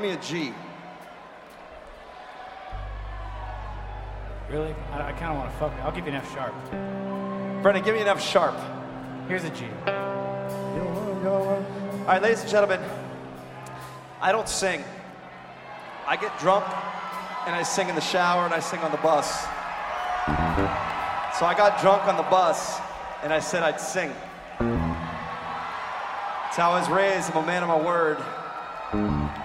me a G. Really? I kind of want to fuck it. I'll give you an F sharp. Brendan, give me an F sharp. Here's a G. All right, ladies and gentlemen, I don't sing. I get drunk and I sing in the shower and I sing on the bus. So I got drunk on the bus and I said I'd sing. That's how I was raised. I'm a man of my word.